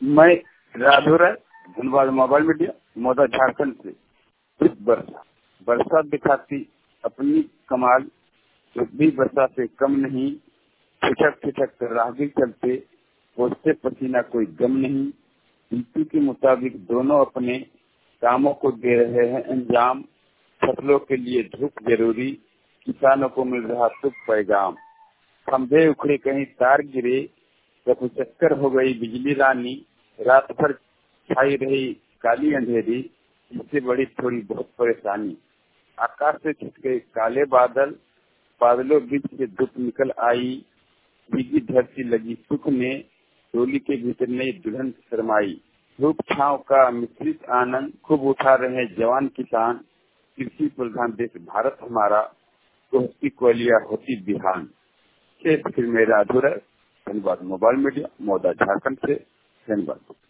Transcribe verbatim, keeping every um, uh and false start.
मैं Radhura Dhanbad mobile media Mouda Jharkhand से। वर्षा वर्षा दिखाती अपनी कमाल, जो भी वर्षा से कम नहीं। ठिठक ठिठक राहगीर चलते, पोछते पसीना कोई गम नहीं। ऋतु के मुताबिक दोनों अपने कामों को दे रहे हैं अंजाम। फसलों के लिए धूप जरूरी, किसानों को मिल रहा शुभ पैगाम। खंभे उखड़े कहीं तार गिरे, कभी चक्कर हो गई बिजली रानी। रात भर छाई रही काली अंधेरी, इससे बड़ी थोड़ी बहुत परेशानी। आकाश से छिट गए काले बादल, बादलों बीच से धूप निकल आई। भीगी धरती लगी सुख में, डोली के भीतर नई दुल्हन शर्माई। धूप छांव का मिश्रित आनंद खूब उठा रहे जवान किसान। कृषि प्रधान देश भारत हमारा, कोहती कोयलिया होती बिहान। फिर मेरा अधूरा। धन्यवाद। मोबाइल मीडिया मौदा झारखंड से। धन्यवाद।